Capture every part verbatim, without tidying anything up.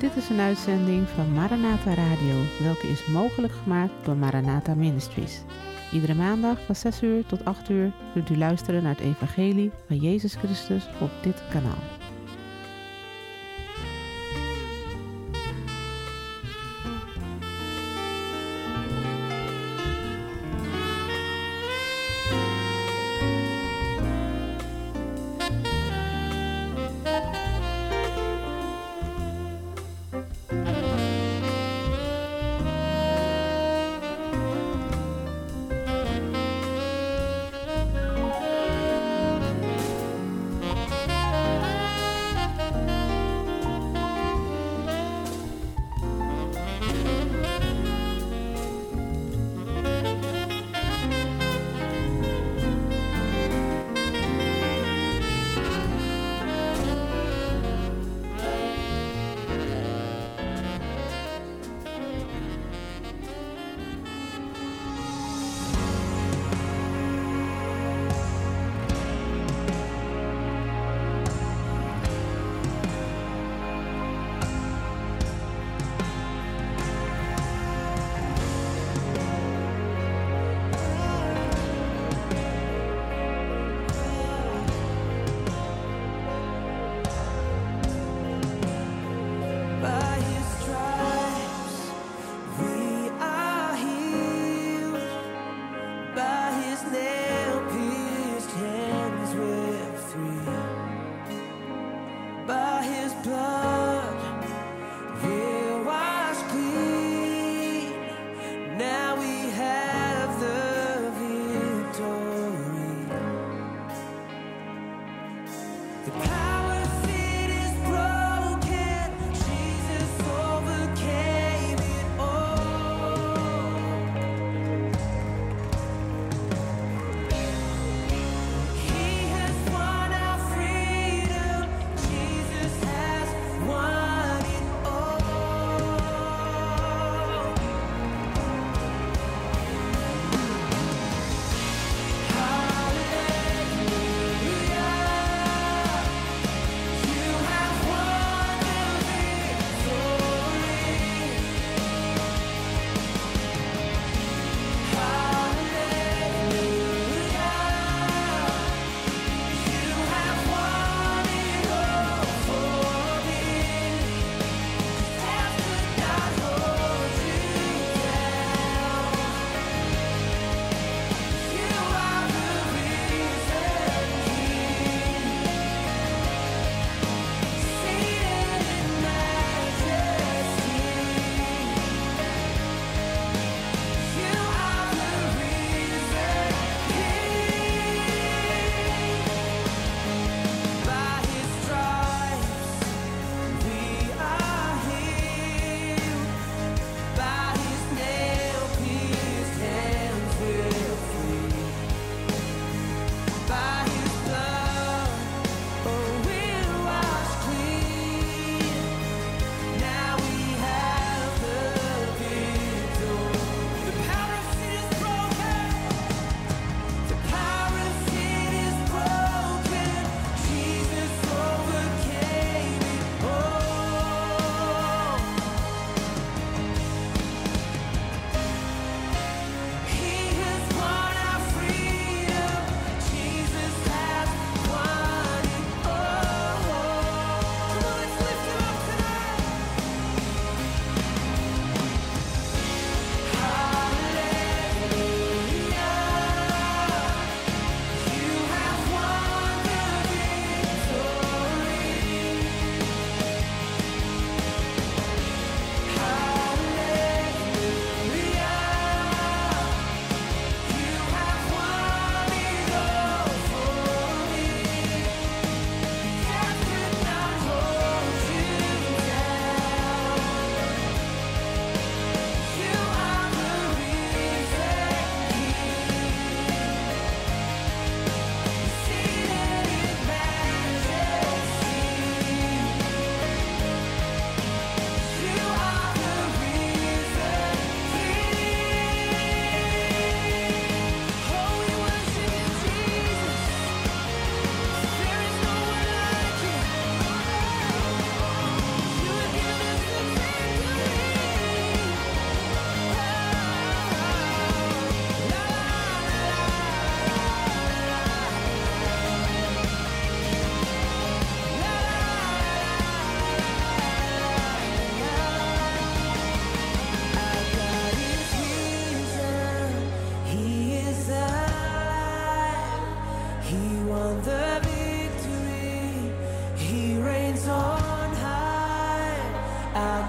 Dit is een uitzending van Maranatha Radio, welke is mogelijk gemaakt door Maranatha Ministries. Iedere maandag van zes uur tot acht uur kunt u luisteren naar het evangelie van Jezus Christus op dit kanaal.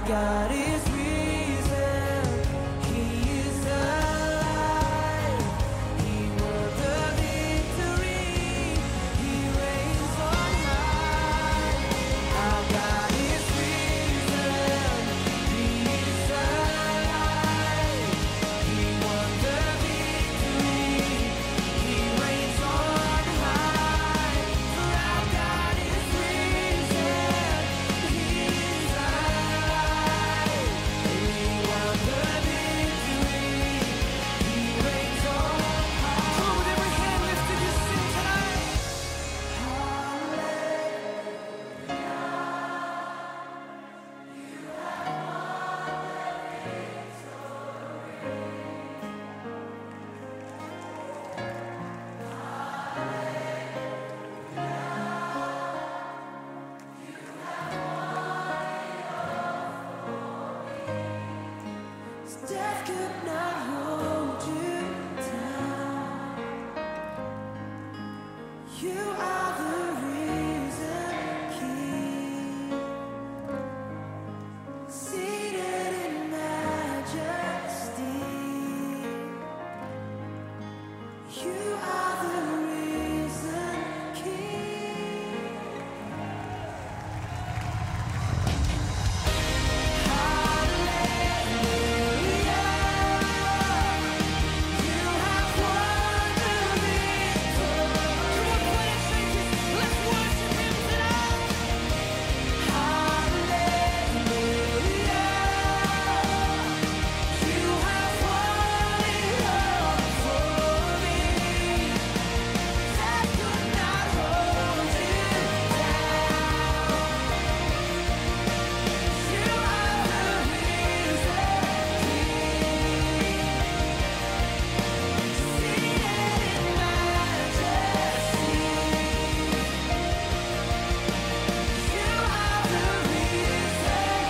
God is risen. He is alive. He won the victory. He reigns on high. Our God is risen. He is alive. He won the victory. He reigns on high. For our God is risen. He is alive. He won the victory. He reigns on high. Come on, with every hand lifted, you sing tonight. Death could not hold you down. You are the risen King, seated in majesty. You are the risen King. You have won the victory. Come on, play it, churches. Let's worship Him tonight. Hallelujah. You have won it all for me. Death could not hold you down. You are the risen King, seated in majesty. You are the risen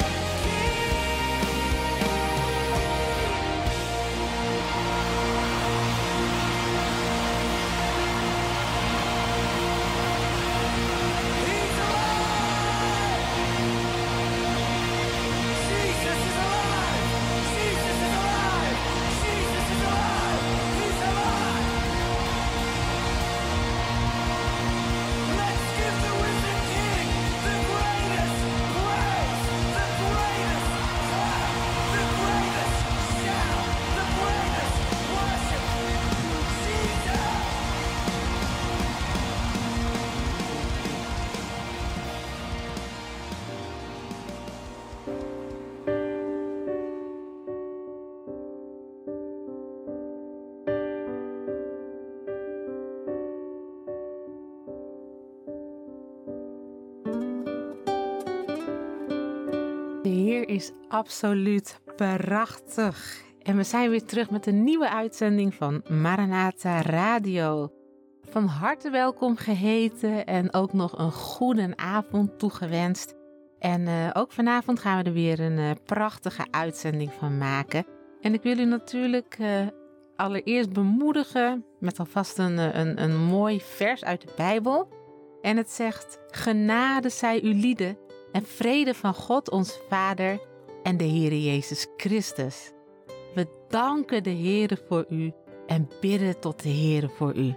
He's alive. Jesus is alive. Jesus is alive. Jesus is alive. He's alive. Let's give the risen King the greatest praise, the greatest clap, the greatest shout, the greatest worship. Jesus. De Heer is absoluut prachtig. En we zijn weer terug met een nieuwe uitzending van Maranatha Radio. Van harte welkom geheten en ook nog een goede avond toegewenst. En uh, ook vanavond gaan we er weer een uh, prachtige uitzending van maken. En ik wil u natuurlijk uh, allereerst bemoedigen met alvast een, een, een mooi vers uit de Bijbel. En het zegt: genade zij u lieden en vrede van God ons Vader en de Heere Jezus Christus. We danken de Heere voor u en bidden tot de Heere voor u.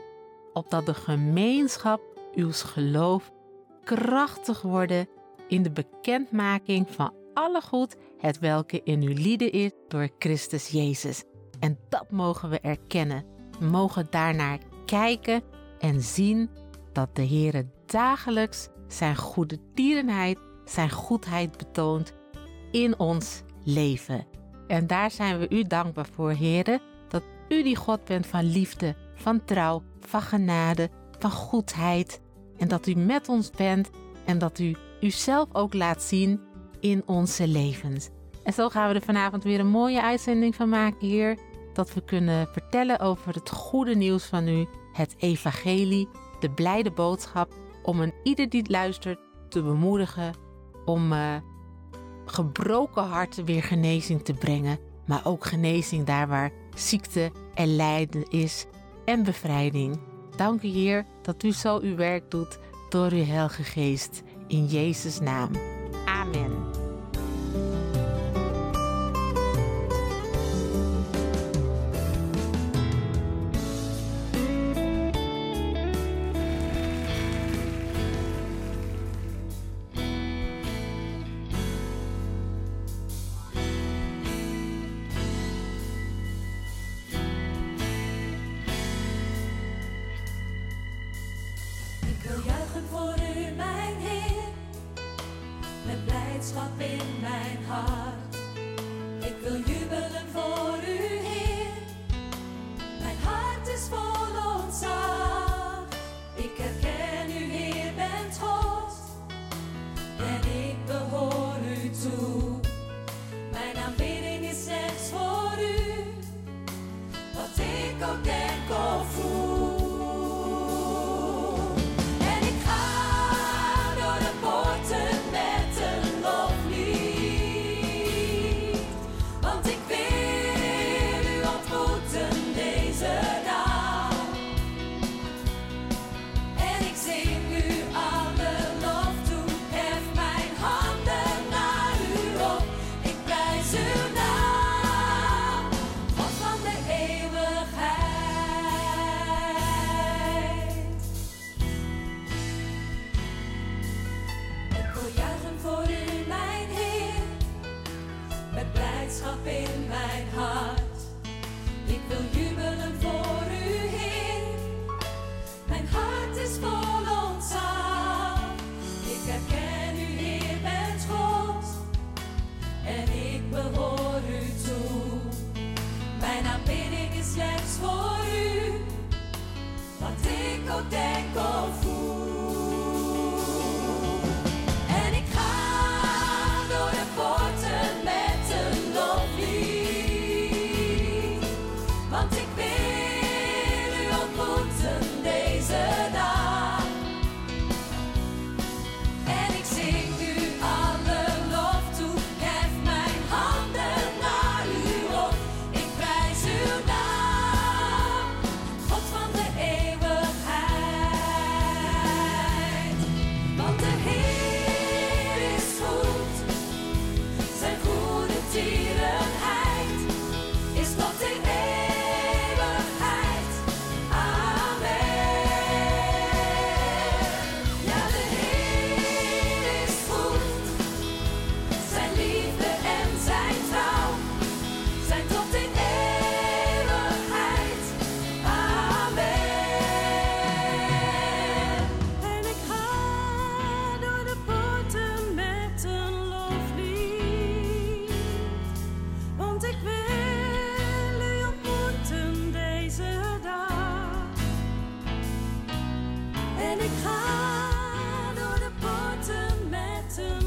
Opdat de gemeenschap uws geloof krachtig worden in de bekendmaking van alle goed het welke in uw lieden is door Christus Jezus. En dat mogen we erkennen. We mogen daarnaar kijken en zien dat de Heere dagelijks zijn goede tierenheid, zijn goedheid betoont in ons leven. En daar zijn we u dankbaar voor, Heere, dat u die God bent van liefde, van trouw, van genade, van goedheid. En dat u met ons bent en dat u uzelf ook laat zien in onze levens. En zo gaan we er vanavond weer een mooie uitzending van maken, Heer. Dat we kunnen vertellen over het goede nieuws van u, het evangelie, de blijde boodschap, om een ieder die luistert te bemoedigen, om uh, gebroken harten weer genezing te brengen, maar ook genezing daar waar ziekte en lijden is en bevrijding. Dank u, Heer, dat u zo uw werk doet door uw Heilige Geest. In Jezus' naam. Amen. voor u, mijn Heer, met blijdschap in mijn hart. Ik wil jubelen voor u, Heer, mijn hart is vol ontzag. Ik herken u, Heer, bent God, en ik behoor u toe. Mijn aanbidding is slechts voor u, wat ik ook denk of voel. En ik ga door de poorten met een loflied, want ik wil u ontmoeten deze dag. En ik zing u alle lof toe, hef mijn handen naar u op. Ik prijs uw naam, God van de eeuwigheid. Ik wil juichen voor u, mijn Heer, met blijdschap in mijn hart. Ik wil jubelen voor u, Heer, mijn hart is vol ontzag. Ik herken u, Heer, bent God, en ik behoor u toe. Mijn aanbidding is slechts voor u, wat ik ook denk of voel. En ik ga door de poorten met een loflied, want ik wil u ontmoeten deze dag. En ik zing u alle lof toe, hef mijn handen naar u op. Ik prijs uw naam, God van de eeuwigheid. Want de Heer is goed, zijn goede tierenheid is tot in eeuwigheid. Amen. Ja, de Heer is goed, zijn liefde en zijn trouw zijn tot in eeuwigheid. Amen. En ik ga door de poorten met een loflied, want ik wil u ontmoeten deze dag. En ik ga door de poorten met een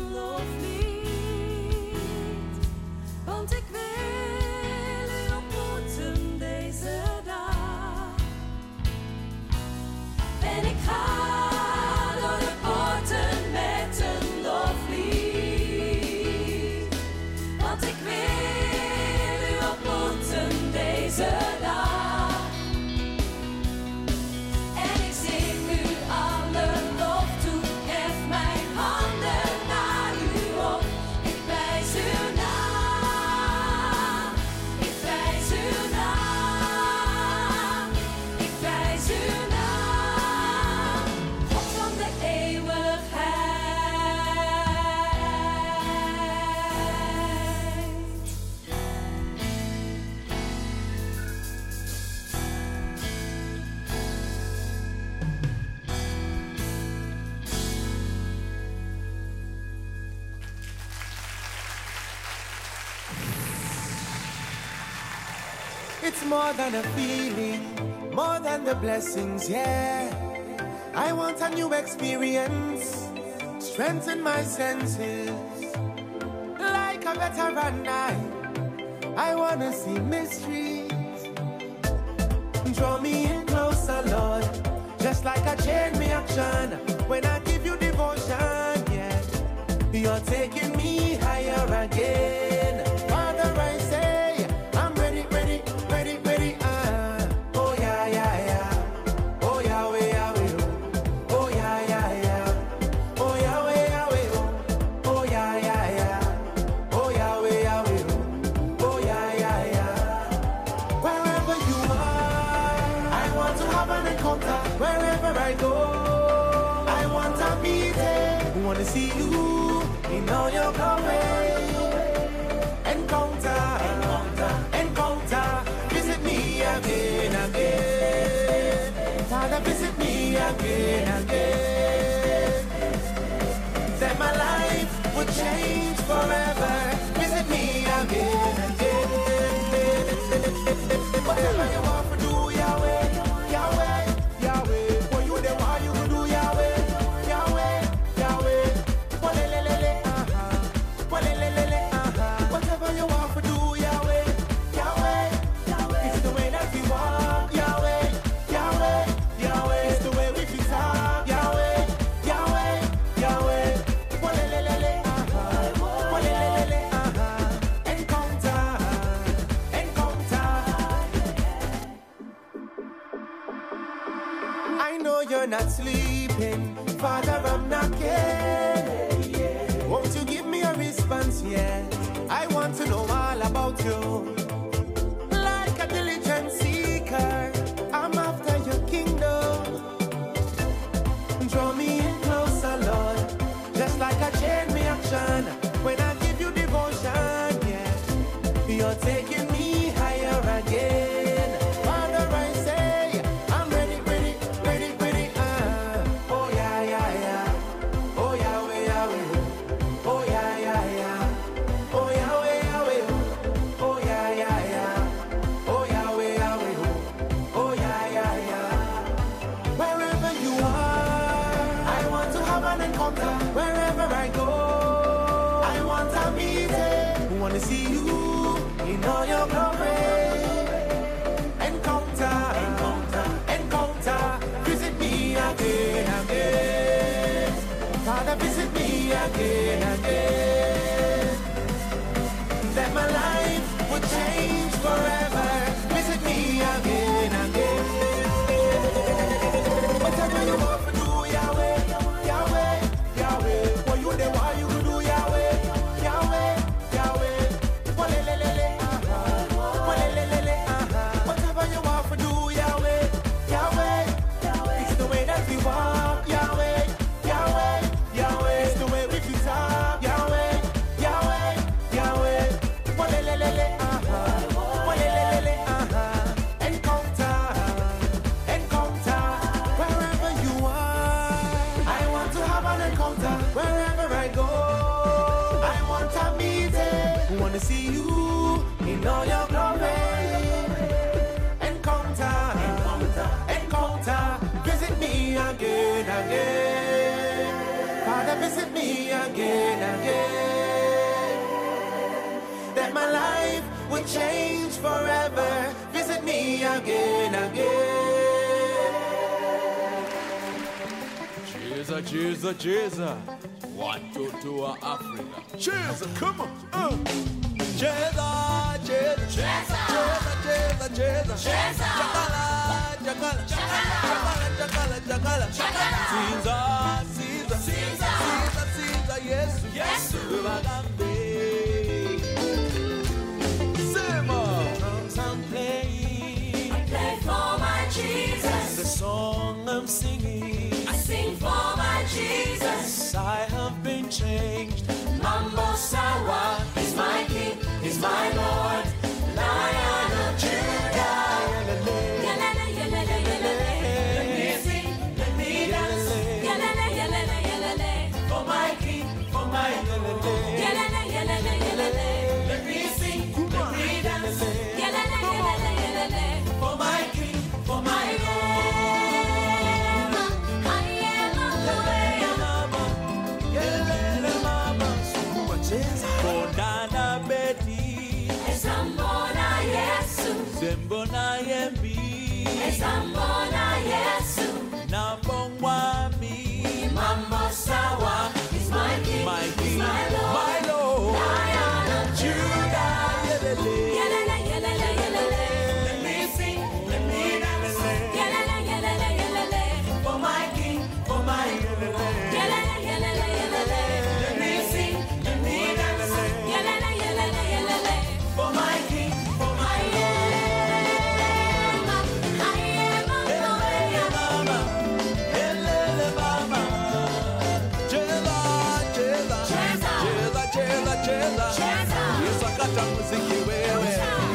loflied, want ik wil u ontmoeten deze dag. En ik ga door de poorten met een loflied, want ik wil u ontmoeten deze dag. En ik zing u alle lof toe, hef mijn handen naar u op. Ik prijs uw naam, ik prijs uw naam, ik prijs uw naam, God van de eeuwigheid. It's more than a feeling, more than the blessings, yeah. I want a new experience, strengthen my senses. Like a veteran night, I wanna see mysteries. Draw me in closer, Lord, just like a chain reaction. When I give you devotion, yeah, you're taking me higher again. Father, I say, I'm ready, ready, ready, ready, ah. Oh yeah, yeah, yeah. Oh Yahweh, Yahweh, oh. Oh yeah, yeah, yeah. Oh Yahweh, Yahweh, oh. Oh yeah, yeah, yeah. Oh Yahweh, Yahweh, oh. Oh yeah, yeah, yeah. Wherever you are, I want to have an encounter. Wherever I go, I want to be there. I want to see you in all your glory. Encounter, encounter, encounter. Visit me again, again. Father, visit me again, again. you're not sleeping. Father, I'm knocking. Won't you give me a response, yeah? I want to know all about you. Like a diligent seeker, I'm after your kingdom. Draw me in closer, Lord. Just like a chain reaction. When I give you devotion, yeah, you're taking me higher again. Father, I say, I'm ready, ready, ready, ready. Uh. Oh, yeah, yeah, yeah. Oh, Yahweh, Yahweh. Oh, yeah, yeah, yeah. Oh, Yahweh, Yahweh. Oh, yeah, yeah, yeah. Oh, Yahweh, Yahweh. Oh, yeah, yeah, yeah. Wherever you are, I want to have an encounter. Wherever I go, I want a meeting. Want to see you in all your glory. Encounter, encounter, encounter. Visit me again, again. Father, visit me again, again. That my life would change forever. Visit me again, again. Whatever you want to do, Yahweh, Yahweh, Yahweh. What you do, why you do, Yahweh, Yahweh, Yahweh. Walelelele, aha. Walelelele, aha. Whatever you want to do, Yahweh, Yahweh, Yahweh. It's the way that we walk, Yahweh, Yahweh, Yahweh. It's the way we feel talk, Yahweh, Yahweh, Yahweh. Walelelele, aha. Walelelele, aha. Encounter, encounter. Wherever you are, I want to have an encounter. Wherever I go, I want a meeting. Want to see you in all your glory. Encounter, encounter, encounter. Visit me again, again. Father, visit me again, again. That my life will change forever. Visit me again, again. Cheza, cheza, cheza. Watoto wa Afrika. Cheza, come on. Uh. Cheza, cheza, cheza, cheza, cheza, cheza. Chakala, chakala, chakala, chakala, chakala. Sinza, sinza, sinza, sinza, sinza, Yesu, Yesu. Bagambe. Sema. Drums I'm playing. I Play for my the Jesus. song I'm singing. I sing for my Jesus. I have been changed. Mambo Sawa is my King, is my Lord, Lion of Judah. Yelele, yelele, yelele. Let me sing, let me dance. Yelele, yelele, yelele. For my King, for my Lord. Yelele, yelele, yelele. Let me sing, let me dance. Yelele, yelele, yelele. For my King, for my Lord. I am on the way. Bonana Betty, Esambona Yesu, Zembona Yembi, Esambona Yesu. Nabongwami, Mambo Sawa is my King, my is King, my Lord, my Lord, Lion of Judah, Yelele, Yelele, yelele, yelele. Let me sing, let me dance. Yelele, yelele, yelele. For my King, for my Lord. Yelele, yelele, yelele. Let me sing, let me dance. Yelele, yelele, yelele. For my King, for my Lord. I am on the way. Mama, Yelele Mama, Cheza, cheza, Cheza. cheza, cheza, cheza, Cheza. Yesakata muziki wewe.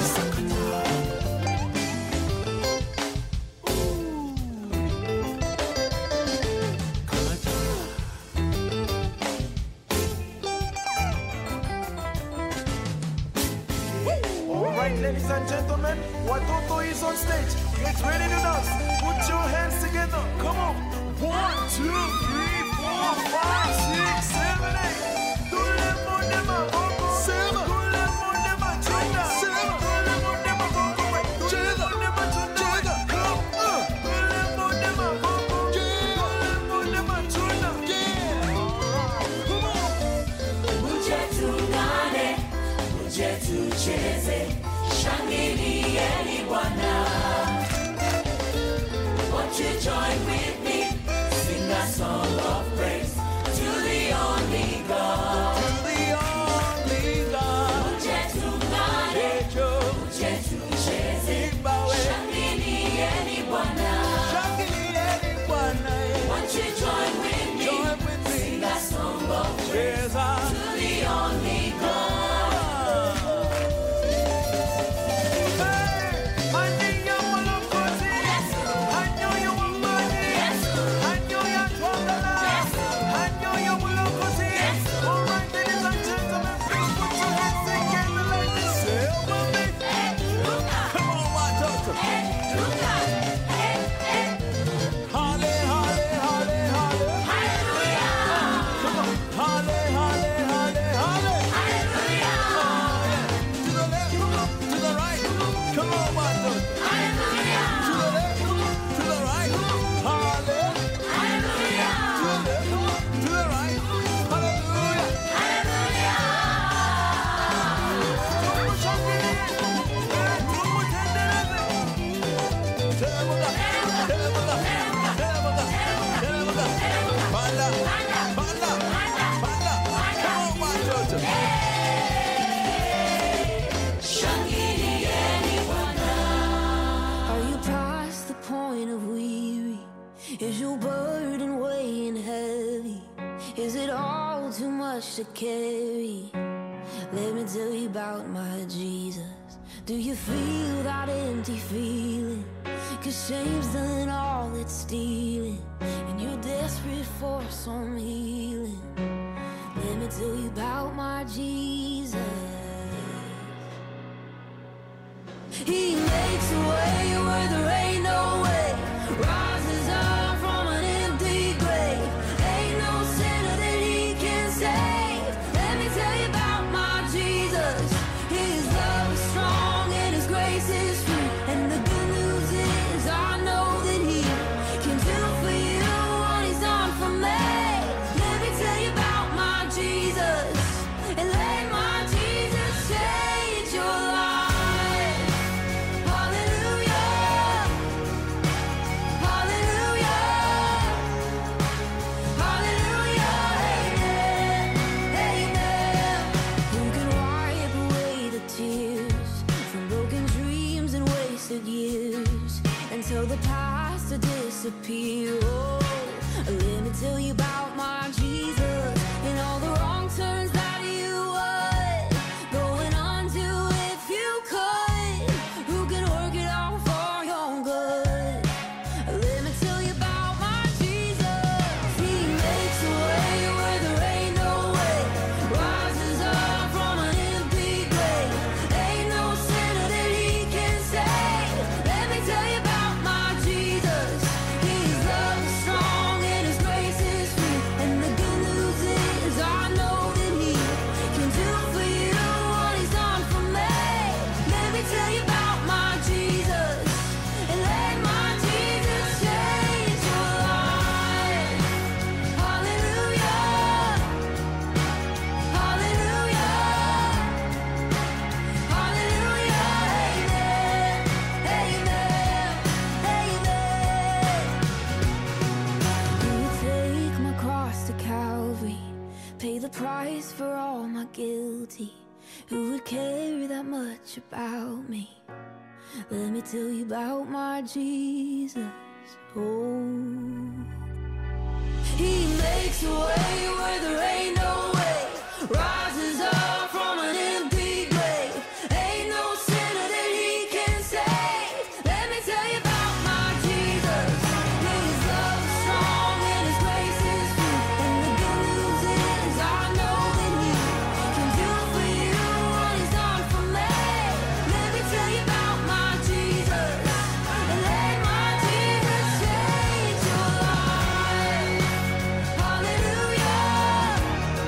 All right, ladies and gentlemen, Watoto is on stage. Get ready to dance. Put your hands together. Come on. One, two, three, four, five, six, seven, eight. Tout le monde est ma bongo. Tout le monde est ma chunda. Tout le monde est ma bongo. Tout le monde est ma chunda. Come on. Tout le monde est ma bongo. Tout le monde est ma chunda. Come on. Muje tungane, muje tucheze, shangilieni Bwana. Won't you join with me? Sing a song of praise to the only God. To the only God. Uje tungane, Echo, uje tucheze, Zimbabwe. shangilieni Bwana. Shangilieni Bwana. Won't you join with me? Join with me. Sing a song of praise Jesus. to the only God. Are you past the point of weary? Is your burden weighing heavy? Is it all too much to carry? Let me tell you about my Jesus. Do you feel that empty feeling? Cause shame's done all it's stealing, and you're desperate for some healing. Let me tell you about my Jesus. He makes a way where there ain't no way. Rises up from an empty grave. Ain't no sinner that he can save. Let me tell you about my Jesus. His love is strong and his grace is free. And the good news is I know that he can do for you what he's done for me. Let me tell you about my Jesus. And let my Jesus change your life. Hallelujah. Hallelujah. Hallelujah. Amen. Amen. Who can wipe away the tears from broken dreams and wasted years and tell the past to disappear? Oh, let me tell you about my Jesus and all the wrong turns that you would going on to if you could. Who can work it out for your good? Let me tell you about my Jesus. He makes a way where there ain't no way. Rises up from an empty grave. Ain't no sinner that he can save. Let me tell you about my Jesus. His love is strong and his grace is free. And the good news is I know that he can do for you what he's done for me. Let me tell you about my Jesus. And let my Jesus change your life. Hallelujah. Hallelujah. Hallelujah. Amen. Amen. Amen. Who would take my cross to Calvary, pay the price for all my guilty? Who would care that much about me? Let me tell you about my Jesus. Oh, he makes a way where there ain't no way. Rises up from an empty grave. Ain't no sinner that he can save. Let me tell you about my Jesus. His love is strong and his grace is free. And the good news is I know that he can do for you what he's done for me. Let me tell you about my Jesus. And let my Jesus change your life. Hallelujah.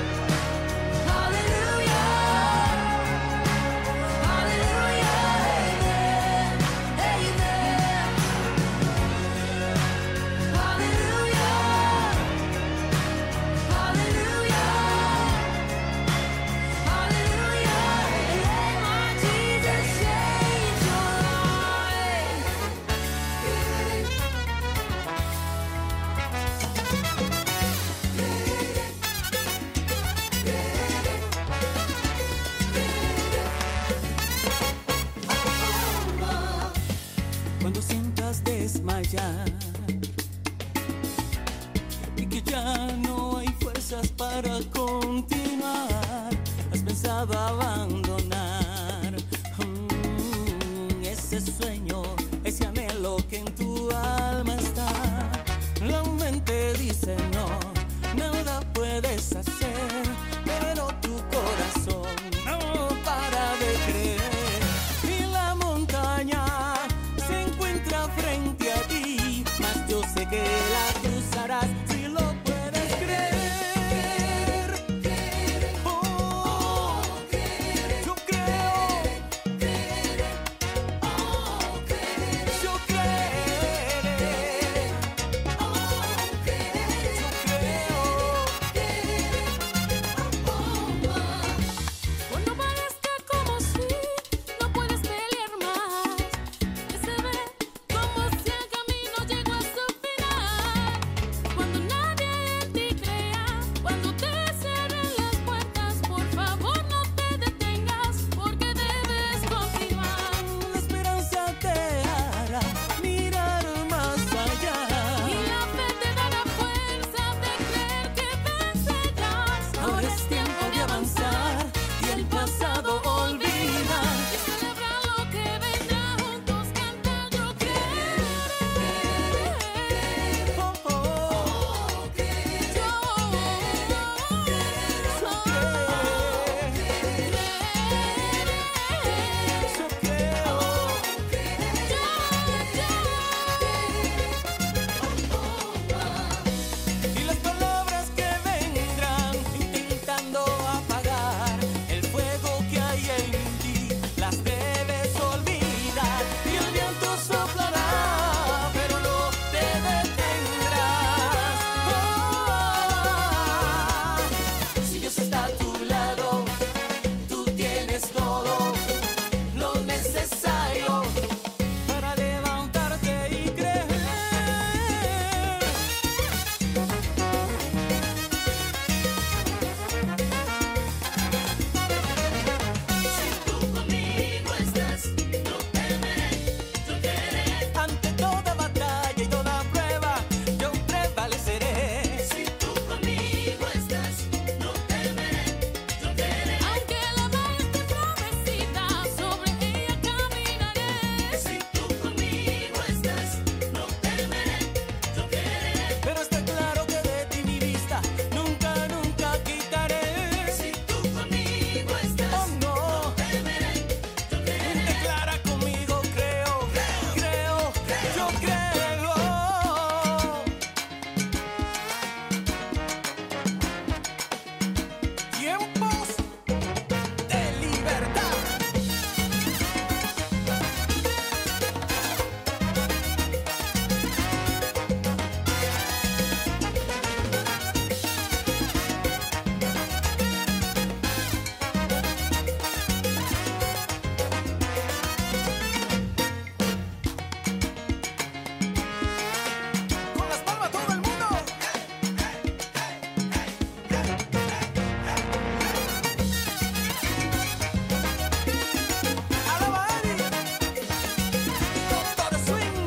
fallar y que ya no hay fuerzas para continuar. Has pensado abandonar mm, ese sueño, ese anhelo que en tu alma está. La mente dice no, nada puedes hacer, pero tu corazón no para de creer. Y la montaña se encuentra frente a ti, mas yo sé que la cruzarás si lo puedes creer. Oh, yo creo. Yo creeré. Cuando parezca como si no puedes pelear más, que se ve como si el camino llegó a su final. Cuando nadie en ti crea, cuando te cierren las puertas, por favor no te detengas, porque debes continuar. La esperanza te hará mirar más allá. Y la fe te dará fuerza de creer que vencerás. Ahora es tiempo de avanzar y el pasado olvidar. Y celebrar lo que vendrá, juntos cantar yo creeré. Oh, oh, Yo yo creo. Y las palabras que vendrán intentando apagar el fuego que hay en ti, las debes olvidar. Y el viento soplará, pero no te detendrás. Oh, si Dios está a tu lado, tú tienes todo lo necesario para levantarte y creer. Ante toda batalla y toda prueba, yo prevaleceré. Si tú conmigo estás, no temeré, yo creeré. Aunque la valla esté florecida, sobre ella caminaré. Si tú conmigo estás, no temeré, yo creeré. Pero está claro que de ti mi vista nunca, nunca quitaré. Si tú conmigo estás, oh no, temeré, yo creeré. Declara conmigo, creo, creo, yo creo. Tiempos de libertad. Con las palmas todo el mundo. Alaba a Ari. Doctor Swing.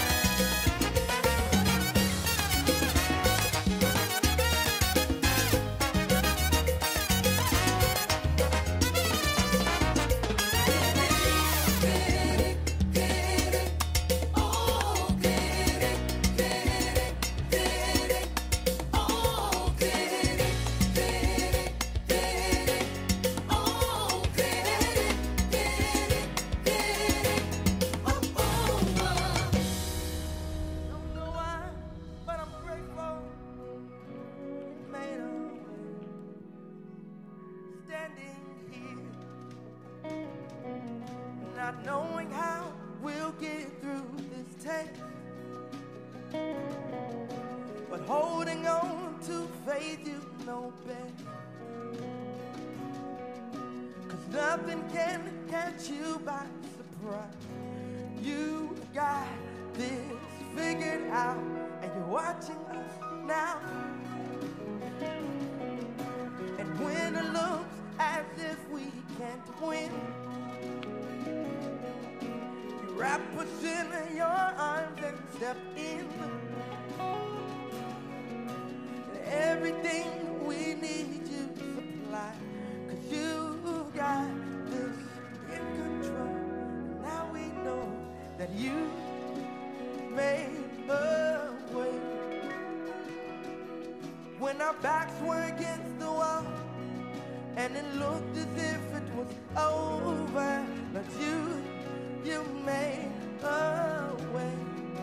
Don't know why, but I'm grateful. Made a way. Standing here, not knowing how we'll get through this test, but holding on to faith you know best. 'Cause nothing can catch you by surprise. You got this figured out, and you're watching us now. And when it looks as if we can't win, you wrap us in your arms and step in. Everything we need you supply, 'cause you got this in control. Now we know that you made a way. When our backs were against the wall and it looked as if it was over, but you, you made a way.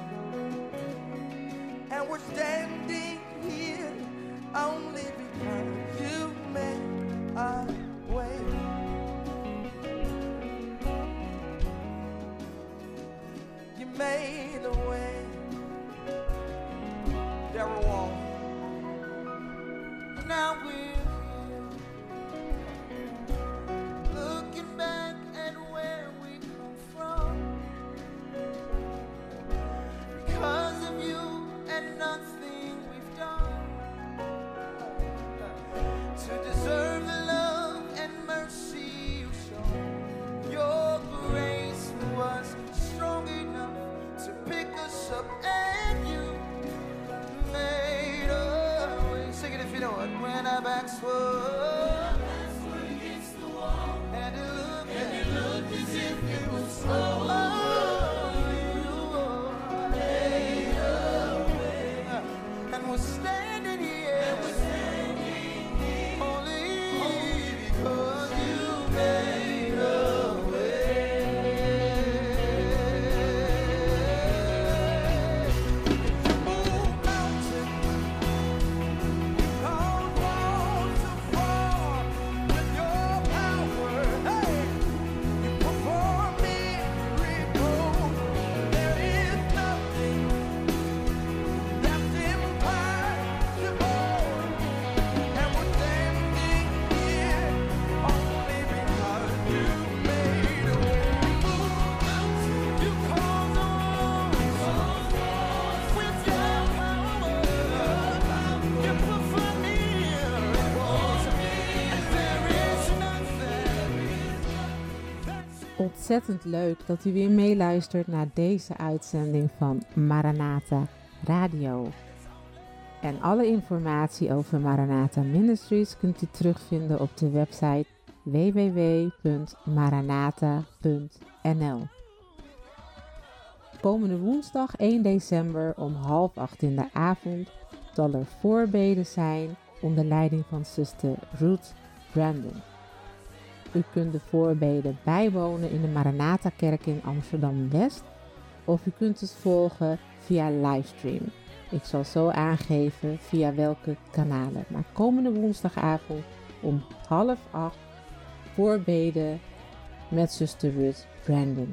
And we're standing here only because you made a way. You made a way. Darryl Wall. Now we're here, looking back at where we come from. Because of you and nothing we've done to deserve the love and mercy you show. Your grace was strong enough to pick us up, and you made a way. Sing it if you know it. When our backs were against the wall, and it looked, and it looked as if it was over. We're standing here, we're standing here only because you made a way. You move mountains, cause walls to fall with your power. Hey, you perform miracles. There is nothing that's impossible. And we're standing here only because you made a way. You caused the walls with your power. You perform miracles. And there is nothing that's Ontzettend leuk dat u weer meeluistert naar deze uitzending van Maranatha Radio. En alle informatie over Maranatha Ministries kunt u terugvinden op de website w w w punt maranatha punt n l. Komende woensdag één december om half acht in de avond zal er voorbeden zijn onder leiding van zuster Ruth Brandon. U kunt de voorbeden bijwonen in de Maranatha Kerk in Amsterdam-West of u kunt het volgen via livestream. Ik zal zo aangeven via welke kanalen. Maar komende woensdagavond om half acht voorbeden met zuster Ruth Brandon.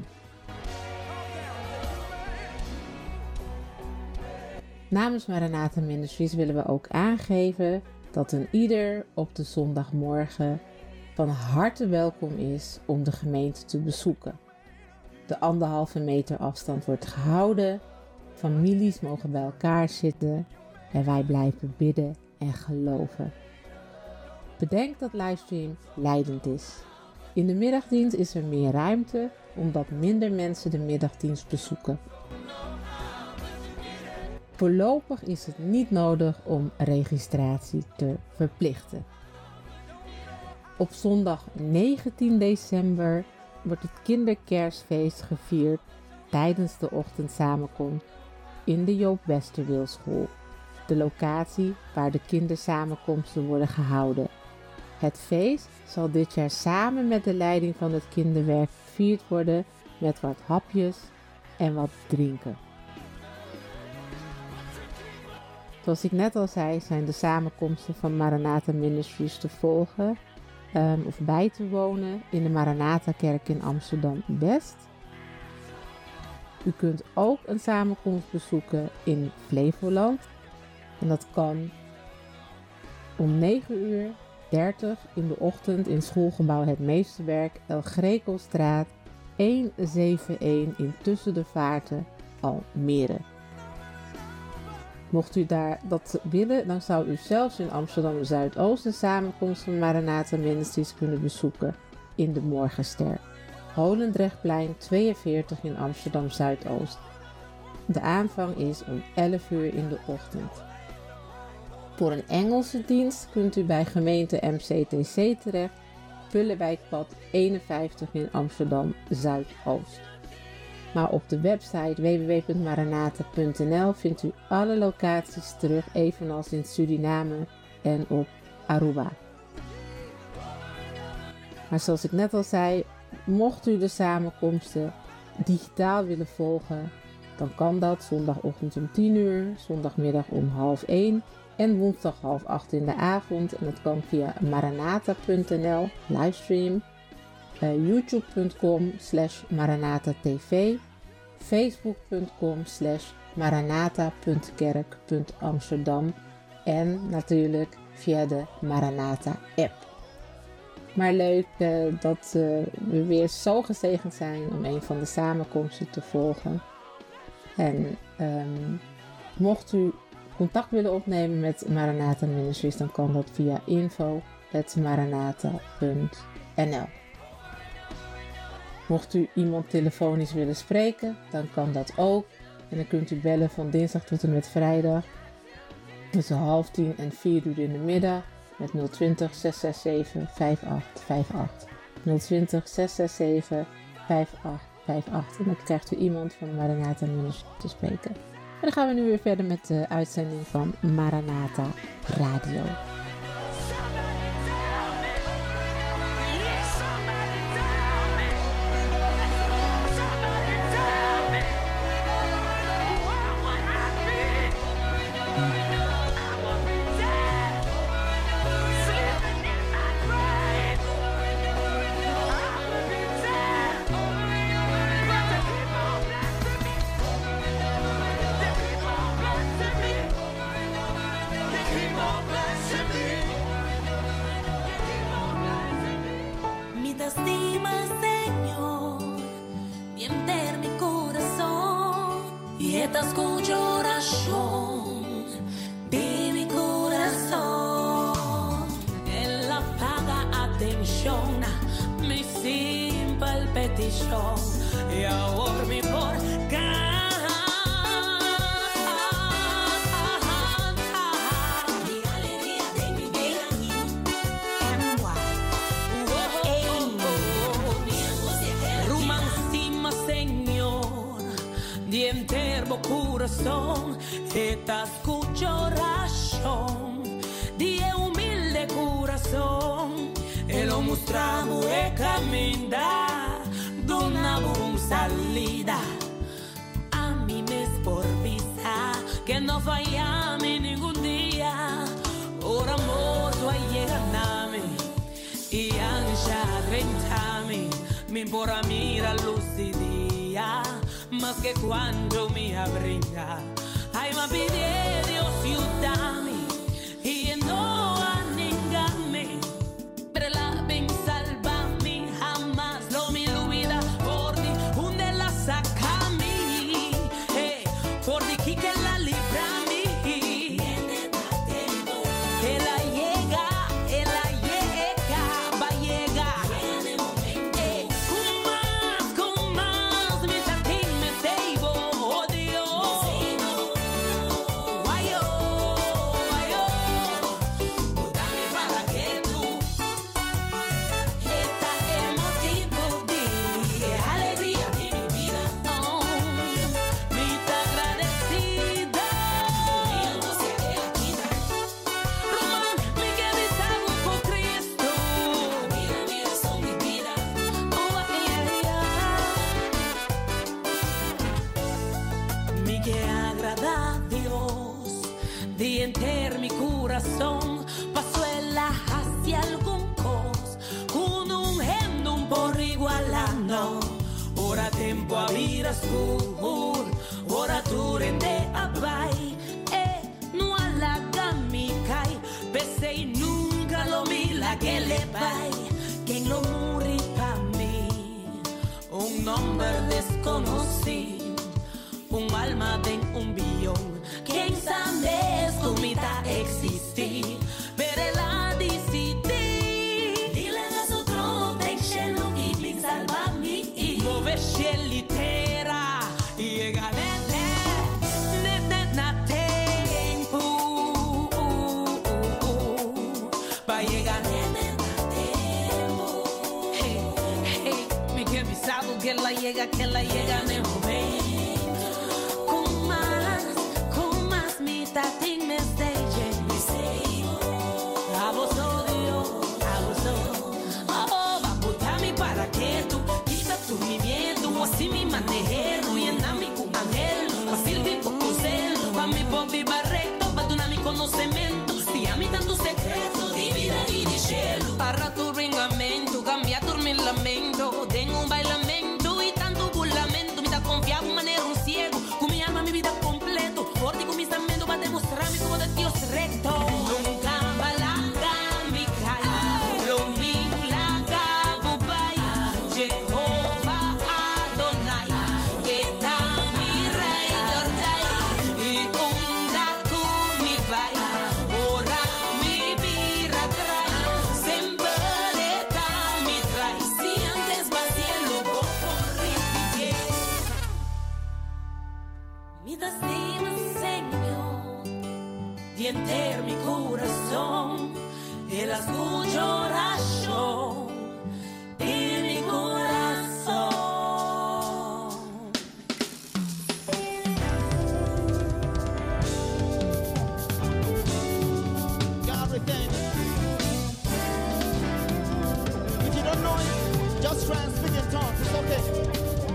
Namens Maranatha Ministries willen we ook aangeven dat een ieder op de zondagmorgen van harte welkom is om de gemeente te bezoeken. De anderhalve meter afstand wordt gehouden, families mogen bij elkaar zitten en wij blijven bidden en geloven. Bedenk dat livestream leidend is. In de middagdienst is er meer ruimte omdat minder mensen de middagdienst bezoeken. Voorlopig is het niet nodig om registratie te verplichten. Op zondag negentien december wordt het kinderkerstfeest gevierd tijdens de ochtendsamenkomst in de Joop Westerwilschool, de locatie waar de kindersamenkomsten worden gehouden. Het feest zal dit jaar samen met de leiding van het kinderwerk gevierd worden met wat hapjes en wat drinken. Zoals ik net al zei, zijn de samenkomsten van Maranatha Ministries te volgen um, of bij te wonen in de Maranatha Kerk in Amsterdam-West. U kunt ook een samenkomst bezoeken in Flevoland. En dat kan om negen uur dertig in de ochtend in schoolgebouw Het Meesterwerk, El Grekelstraat honderdzevenenzeventig in Tussen de Vaarten, Almere. Mocht u daar dat willen, dan zou u zelfs in Amsterdam Zuidoost een samenkomst van Maranatha Ministries kunnen bezoeken in de Morgenster. Holendrechtplein tweeënveertig in Amsterdam Zuidoost. De aanvang is om elf uur in de ochtend. Voor een Engelse dienst kunt u bij gemeente M C T C terecht, Pullewijkpad eenenvijftig in Amsterdam Zuidoost. Maar op de website w w w punt maranatha punt n l vindt u alle locaties terug, evenals in Suriname en op Aruba. Maar zoals ik net al zei, mocht u de samenkomsten digitaal willen volgen, dan kan dat zondagochtend om tien uur, zondagmiddag om half één en woensdag half acht in de avond. En dat kan via maranatha punt n l, livestream, uh, youtube punt com slash maranatha tv, facebook punt com slash maranatha punt kerk punt amsterdam en natuurlijk via de Maranatha app. Maar leuk uh, dat uh, we weer zo gezegend zijn om een van de samenkomsten te volgen. En um, mocht u contact willen opnemen met Maranatha Ministries, dan kan dat via info at maranatha punt n l. Mocht u iemand telefonisch willen spreken, dan kan dat ook. En dan kunt u bellen van dinsdag tot en met vrijdag tussen half tien en vier uur in de middag met nul twintig, zes zes zeven, vijf acht vijf acht. nul twintig, zes zes zeven, vijf acht vijf acht. En dan krijgt u iemand van Maranatha Ministries te spreken. En dan gaan we nu weer verder met de uitzending van Maranatha Radio. Te escucho oración de mi corazón. Él apaga atención mi simple petición y ahora mi por corazón, esta escucho oración de humilde corazón. Él lo mostramos el camino de una buena salida. A mí me es por vista que no fallame ningún día. Por amor tú llegas a mí y ancha rentame. Me importa mira luz y día. Más que cuando me abriga, ay, me pide Dios ayúdame y no anégame, pero la ven salvame jamás lo me olvida por ti, donde la saca mí, eh, por ti que la libra mí, que la llega, que la llega, va a llegar, eh, con más, con más, mi mi corazón pasó la hacia algún cos con un hendo un por igualando ora tempo a vida scur ora tu rende abai e no alla gamikai pese nunca lo mila que le vai quien lo muri pa mí un nombre desconocido un alma de un billón quien sabe comida existir pero la decidí dile a nosotros de cielo y me salva mi muove scelitera y galete que la llega, que la llega en el momento. Con más, con más mitad en me stage. A vos odio, a vos odio. Oh, va a botarme para que tú quita tu mi miedo. Así mi manejero y en mi cumanel. Fácil de conocer, pa' mi Bobby Barreto, pa' tu mi conocimiento. Si a mí tanto secreto, divida y de cielo. Para tu ringamento, cambia tu mi lamento. Tengo un bailamento y tanto burlamento. Me da confiado, manero un ciego. Con mi alma, mi vida completo. Por ti con mis amentos, va a demostrarme como de Dios recto. Nunca balaga mi cara. Lo mío la cabo vaya. Jehová Adonai. Que da mi rey Jordai. Y con la con mi vaya. Ora mi vida trae. Sempre está mi trae. Si antes va cielo, vos por repetir. Mi destino, Señor, y enter mi corazón, el escucho oración en mi corazón. God retain it. If you don't know it, just try and speak in tongues. It's okay.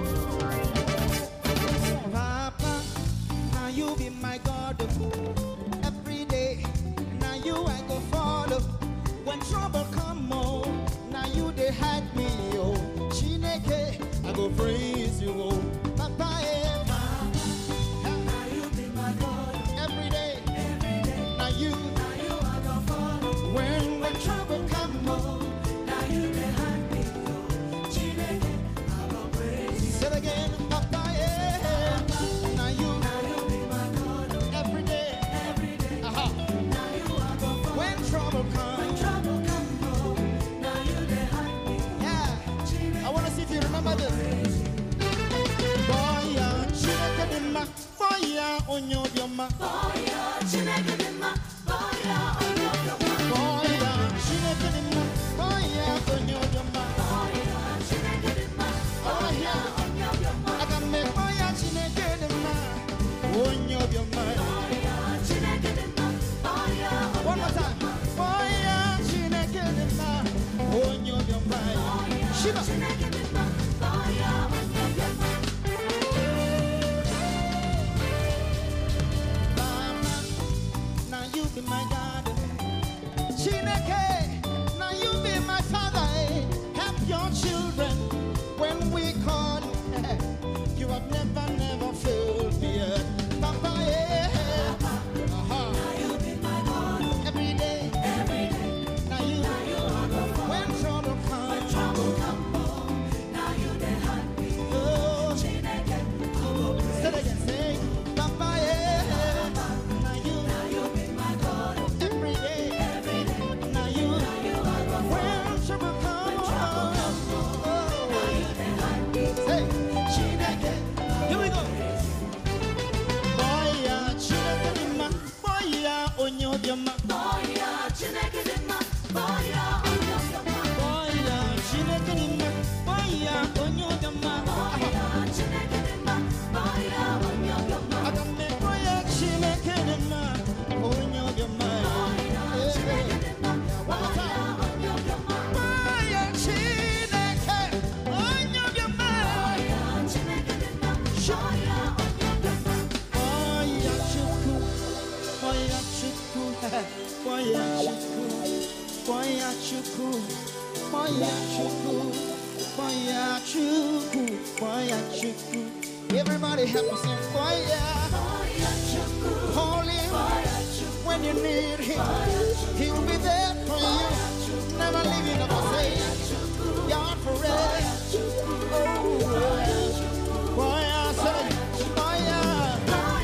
Papa, now you be my God. Every day, now you I go follow. When trouble come, oh, now you they hide me, oh. Chineke, I go praise you, oh. Papa, eh, Papa, now you be my God. Every day, every day, now you, now you I go follow. When when trouble come, oh, now you they hide me, oh. Chineke, I go praise you. Say it again, Papa, eh, now you, now you be my God. Every day, every day, uh-huh. Now you I go follow. When trouble comes, when trouble come, oh, now you they hide me. Yeah, I want to see if you remember this. Boy, yeah, Chineke di ma, boy, yeah, onyo bioma. Boy, yeah, Chineke di ma, boy, yeah, onyo bioma. Boy, yeah, Chineke di ma, boy, yeah, onyo bioma. Boy, yeah, Chineke di ma, boy, yeah, onyo bioma. I can make boy, yeah, Chineke di ma, onyo bioma. Boy, yeah, Chineke di ma, boy, yeah, onyo bioma. One more time. Boy, yeah, Chineke di ma, onyo bioma. Shiva. Chineke di ma, boy, yeah, onyo bioma. Mama, now you be my God. Chineke, now you be my Father. eh. Help your children when we call. You have never, never failed me yet. Papa, eh. Uh-huh. Now you be my God. Every day, every day. Now you, now you are the Father. When trouble comes, when trouble comes, oh, now you they hide me. Oh, Chineke, I will praise. Say it again, say, Papa, eh. Now you, now you be my God. Every day, every day. Now you, now you are the Father. When trouble comes, oh, now you they hide me. Say, Chineke, here we go. Boy, yeah, Chineke di ma, boy, yeah, onyo bioma. Boy, yeah, Chineke di ma, boy, yeah, onyo bioma. Boy, yeah, Chineke di ma, boy, yeah, onyo bioma. Boy, yeah, Chineke di ma, boy, yeah, onyo bioma. Aga me boy, yeah, Chineke di ma, onyo bioma. Boy, yeah, Chineke di ma, boy, yeah, onyo bioma. Boy, yeah, Chineke, onyo bioma. Boy, yeah, Chineke di ma, boy, yeah, onyo bioma. Boy, yeah, Chukwu, boy, yeah, Chukwu, boy, yeah, Chukwu, boy, yeah, Chukwu, boy, yeah, Chukwu, boy, yeah, Chukwu, boy, yeah, Chukwu. Everybody help me sing, boy, yeah, boy, yeah, Chukwu. Call him when you need him. He will be there for you. Never leave you, never say. God forever. Oh, boy, I say, boy, yeah, boy,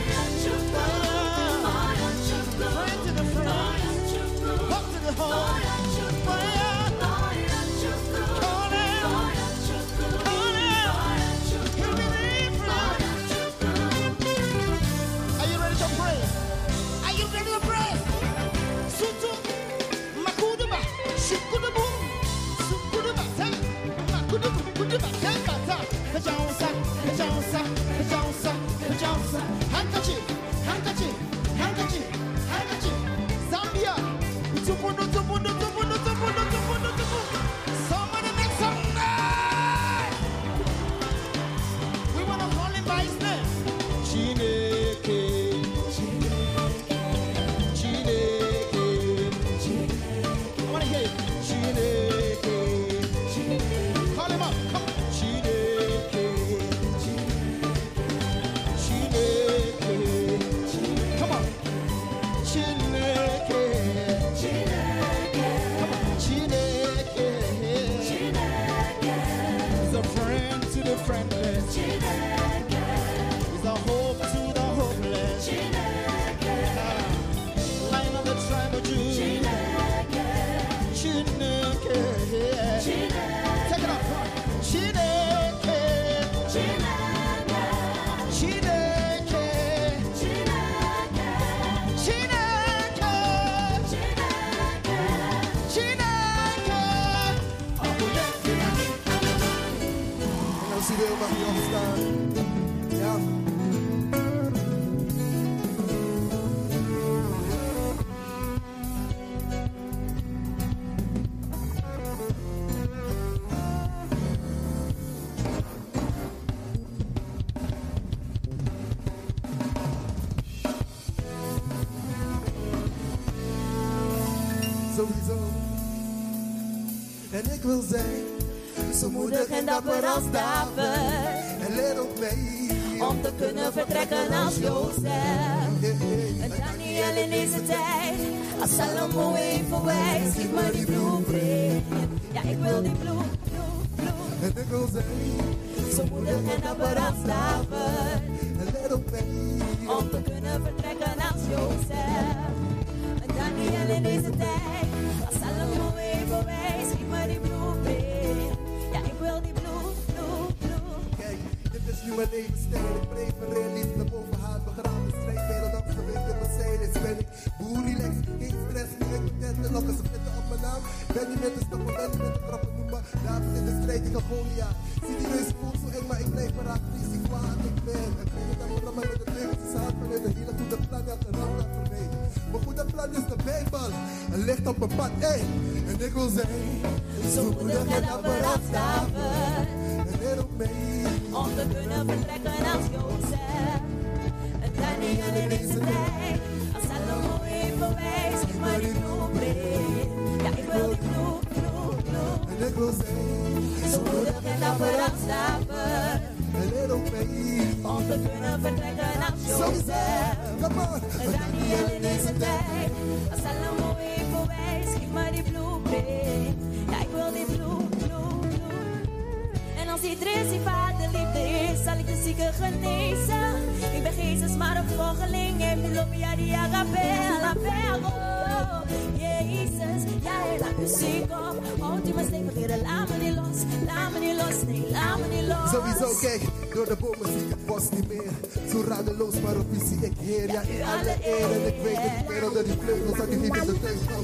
yeah, friend to the friend, up to the home. Boy, yeah, call him, call him. He'll be there for you. Are you ready to pray? Are you ready to pray? Sutu, makuduba, shukudubu, sukuduba, ten, makudubu, kuduba, ten, friendless. He's a hope to the hopeless. Lion of the tribe of Judah. Chineke. Take it up front. Chineke. Chineke. Chineke. En als u wil mag u opstaan. Ja. Sowieso. En ik wil zijn zo moedig en dapper als David. En leer ook mee Om te kunnen vertrekken als Jozef. En Daniel in deze tijd, als Salomo even wijs, geef me die blueprint. Ja, ik wil die blue, blue, blue. En ik wil zijn Zo moedig en dapper als David. en leer ook mee Om te kunnen vertrekken als Jozef. En Daniel in deze tijd, als Salomo even wijs, geef me die blueprint. Ja, ik wil die blue, blue, blue. Kijk, dit is nu mijn levensstijl. Ik prefereer liefde boven haat. Begraven strijd, wereldangs gewicht in mijn Mercedes. Ben ik boer relaxed, geen stress. Nu ik net de lokken, ze vitten op mijn naam. Ben niet met de stoppen, ben niet met de trappen. Noem maar, David in de strijd, ik ga Goliath. Zie die neus voelt zo eng, maar ik blijf paraat. Wie zie kwaad ik ben. En ben het aan mijn rammen met de levens. Is hard vanuit een hele goede plan, ja, de ram dat voor mij. Mijn goede plan is de Bijbel. Een licht op mijn pad, ey. En ik wil zijn Zo moedig en dapper als David. en leer ook mee. Om te kunnen vertrekken als Jozef. En Daniel in deze tijd, als Salomo even wijs, geef me die blueprint. Ja, ik wil die blue, blue, blue. En ik wil zijn Zo moedig en dapper als David. en leer ook mee. Om te kunnen vertrekken als Sowieso, Jozef. come on. En Daniel in deze tijd, als Salomo even wijs, geef me die blueprint. Ja, ik wil die blue, blue, blue. En als iedereen zijn vader liefde is, zal ik de zieken genezen. Ik ben Jezus, maar een volgeling. En mi lobia die agape, alapero. Jezus, jij laat muziek op. Houdt u me stevig, Heer, laat me niet los. Laat me niet los, nee, laat me niet los. Sowieso, kijk, door de bomen zie ik het bos niet meer. Zo radeloos, maar op wie zie ik Heer? Ja, in alle eer. En ik weet dat ik meer onder die vleugels dat ik niet in de thuis kom.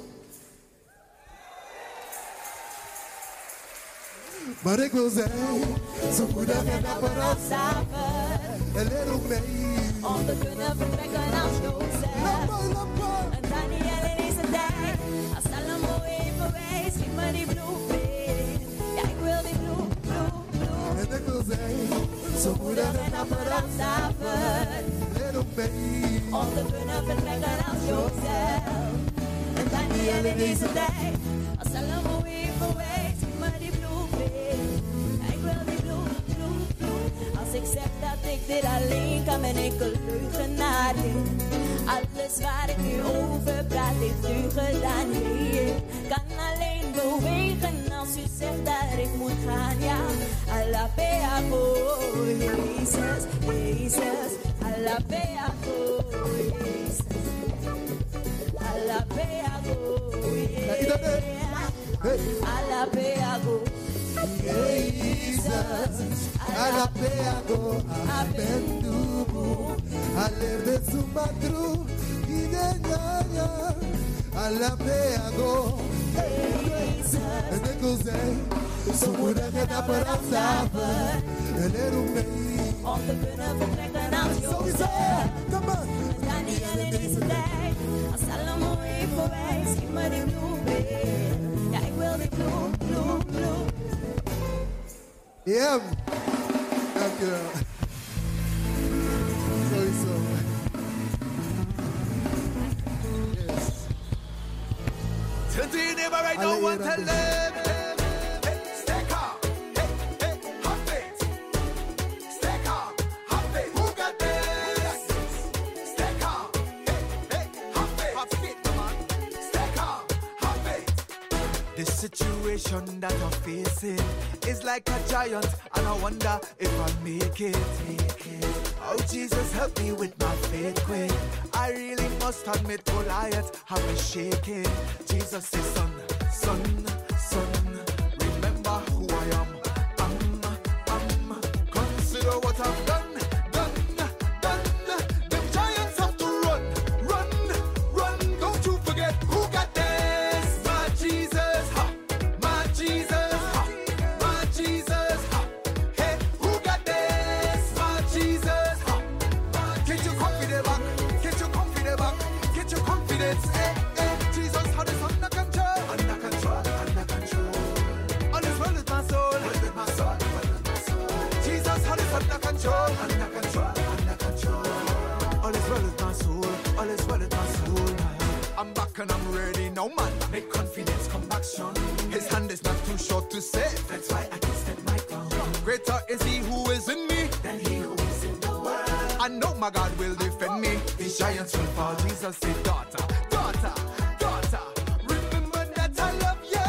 Maar ik wil zijn zo moedig en dapper als David. en leer ook mee. Om te kunnen vertrekken als Jozef. Lappa, lappa. En Daniel in deze tijd, als Salomo even wijs, geef me die blueprint. Ja, ik wil die blue, blue, blue. En ik wil zijn zo moedig en dapper als David. leer ook mee. Om te kunnen vertrekken als Jozef. En Daniel in deze tijd, als Salomo even wijs, geef me die blueprint. Ja, ik wil die blue, blue, blue. Als ik zeg dat ik dit alleen kan, ben ik een leugenaar. Alles waar ik nu over praat, heeft u gedaan. Ik kan alleen bewegen als u zegt dat ik moet gaan. Ja, alapeago, Jezus, Jezus, alapeago, Jezus, alapeago, iedereen. Hey. alapeago, Jesus, alapeago, abendubu, alerde sumatru, idenya, alapeago. En ik wil zijn zo moedig en dapper als David en leer ook mee. om te kunnen vertrekken als Sowieso, Jozef. come on. Daniel in deze tijd, als Salomo even wijs, geef me die blueprint. Ja, ik wil die blue, blue, blue. Ja, dankjewel. Sowieso. Yes. Turn to your neighbor right now Alle and eer tell aan them. Hey, stay calm. Hey, hey, have faith. Stay calm, have faith. Who got this? Stay calm. Hey, hey, have faith. Have faith, man. Stay calm, have faith. This situation situation that I'm facing is like a giant, and I wonder if I'll make it. Make it. Oh, Jesus, help me with my faith quick. I really must admit, Goliath, have me shaking. Jesus says, son, son, son, remember who I am. Um, um, consider what I've done, done, done. The giants have to run, run, run. Don't you forget who got this. My Jesus, ha, my Jesus, ha, my Jesus, ha. Hey, who got this? My Jesus, ha. Get your confidence back, get your confidence back, get your confidence. Hey, hey, Jesus had this under control, under control, under control. All is well with my soul, well with my soul, well with my soul. Jesus had this under control, under control, under control. All is well with my soul, all is well with my soul. I'm back and I'm ready now, man. Make confidence come back strong. His hand is not too short to save. That's why I can step my ground. Greater is he who is in me than he who is in the world. I know my God will defend me. These giants will fall. Jesus said, daughter, daughter, daughter, remember that I love you.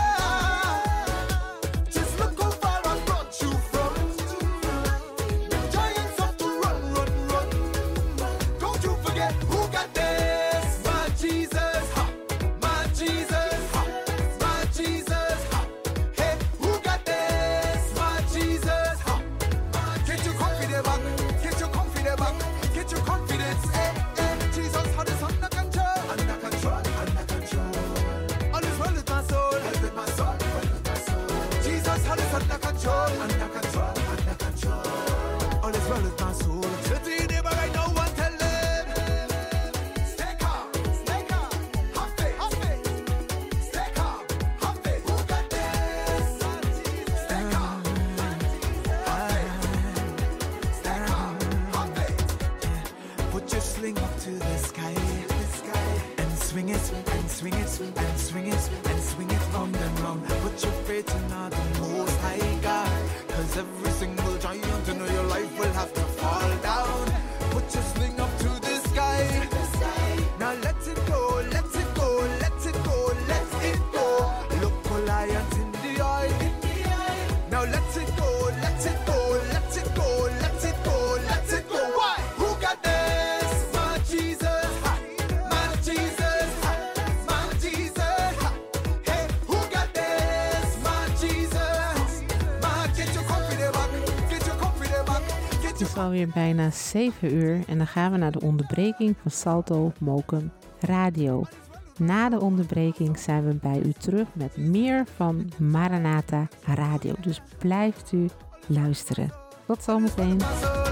Just look how far I brought you from. The giants have to run, run, run. Don't you forget who got this. My Jesus, ha, my Jesus, ha, my Jesus, ha. Hey, who got this? My Jesus, ha. Get your confidence back, get your confidence back, get your confidence. Hey, hey, Jesus had this under control, under control, under control. All is well with my soul, well with my soul, well with my soul. Jesus had this under control, under control, under control. All is well with my soul. Tell the neighbor right now and tell them. Stay calm, stay calm, have faith, have faith. Stay calm, have faith. Who got this? Stay calm, have faith. Stay calm, have faith. Put your sling up to the sky, the sky, and swing it, and swing it, and swing it, and swing it round and round. Put your faith in the Most High God, 'cause every single giant in your life will have to fall down. Put your sling up to the sky. Now let it go, let it go, let it go, let it go. Look Goliath in the eye. Now let it go, let it go, let it go, let it go, let it go. Why? Who got this? My Jesus, ha. My Jesus, ha. My Jesus, ha. Hey, who got this? My Jesus, my, get your confidence back, get your confidence back, get Het your is alweer bijna zeven uur en dan gaan we naar de onderbreking van Salto Mokum Radio. Na de onderbreking zijn we bij u terug met meer van Maranatha Radio. Dus blijft u luisteren. Tot zometeen. my soul.